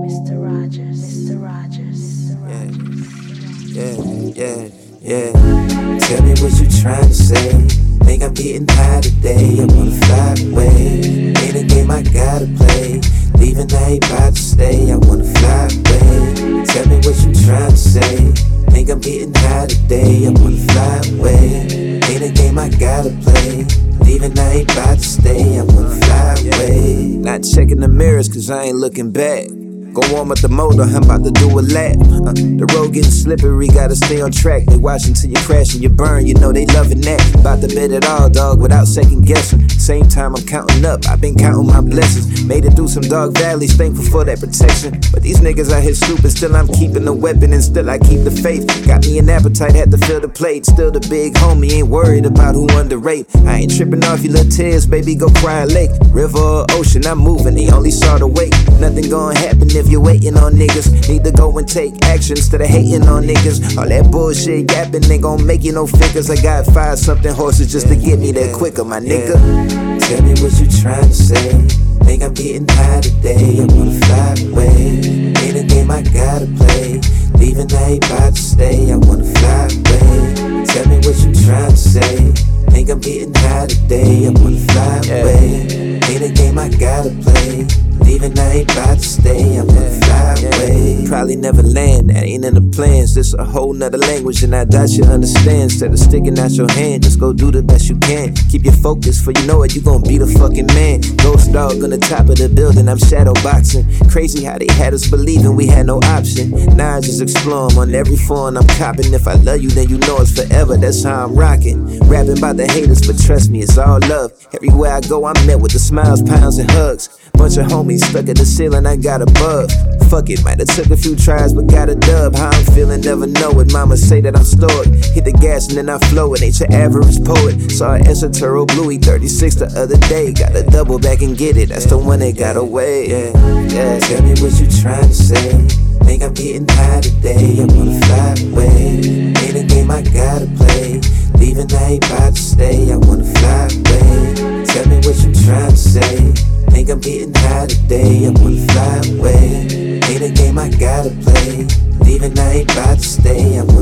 Mr. Rogers, Mr. Rogers, Mr. Rogers. Yeah. Tell me what you trying to say. Think I'm getting high today. I wanna fly away. Ain't a game I gotta play. Leaving, I ain't about to stay. I wanna fly away. Tell me what you trying to say. Think I'm getting high today. I wanna fly away. Ain't a game I gotta play. Leaving, I ain't about to stay. I wanna fly away. Not checking the mirrors, cause I ain't looking back. Go warm up the motor, I'm about to do a lap. The road getting slippery, gotta stay on track. They watching till you crash and you burn, you know they loving that. About to bet it all, dog, without second guessing. Same time I'm counting up, I've been counting my blessings. Made it through some dark valleys, thankful for that protection. But these niggas out here stupid, still I'm keeping the weapon and still I keep the faith. Got me an appetite, had to fill the plate. Still the big homie, ain't worried about who underrate. I ain't tripping off your little tears, baby, go cry a lake. River or ocean, I'm moving, they only saw the wake. Nothing gonna happen if you're waiting on niggas. Need to go and take action instead of hating on niggas. All that bullshit yapping ain't gon' make you no figures. I got 5-something horses just to get me there quicker, my nigga. Tell me what you trying to say. Think I'm getting high today. I wanna fly away. Ain't a game I gotta play. Leaving, I ain't about to stay. I wanna fly away. Tell me what you trying to say. Think I'm getting high today. I wanna fly away. Ain't a game I gotta play. Leaving, I ain't about to stay. I wanna fly away. Probably never land, that ain't in the plans. This a whole nother language, and I doubt you understand. Instead of sticking out your hand, just go do the best you can. Keep your focus, for you know it, you gon' be the fucking man. Ghost dog on the top of the building, I'm shadow boxing. Crazy how they had us believing we had no option. Now I just explore 'em on every phone I'm copping. If I love you, then you know it's forever, that's how I'm rocking. Rapping about the haters, but trust me, it's all love. Everywhere I go, I'm met with the smiles, pounds, and hugs. Bunch of homies stuck at the ceiling, I got above. Fuck it, might have took a few tries, but got a dub. How I'm feeling, never know it. Mama say that I'm stoic. Hit the gas and then I flow it. Ain't your average poet. Saw an Esoteric Bluey 36 the other day. Gotta double back and get it. That's the one that got away. Yeah. Tell me what you trying to say. Think I'm getting high today. I wanna fly away. Ain't a game I gotta play. Leaving, I ain't about to stay. I wanna fly away. Tell me what you trying to say. Think I'm getting high today. I wanna fly away. Ain't a game I gotta play. Leaving, I ain't about to stay. I wanna